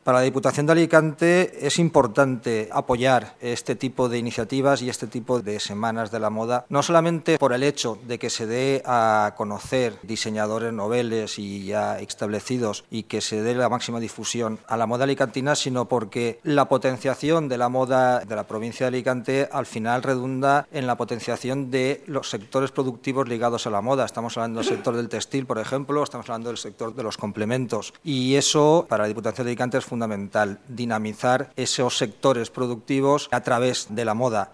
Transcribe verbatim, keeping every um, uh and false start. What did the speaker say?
Para la Diputación de Alicante es importante apoyar este tipo de iniciativas y este tipo de semanas de la moda, no solamente por el hecho de que se dé a conocer diseñadores noveles y ya establecidos y que se dé la máxima difusión a la moda alicantina, sino porque la potenciación de la moda de la provincia de Alicante al final redunda en la potenciación de los sectores productivos ligados a la moda. Estamos hablando del sector del textil, por ejemplo, estamos hablando del sector de los complementos, y eso para la Diputación de Alicante es fundamental, dinamizar esos sectores productivos a través de la moda.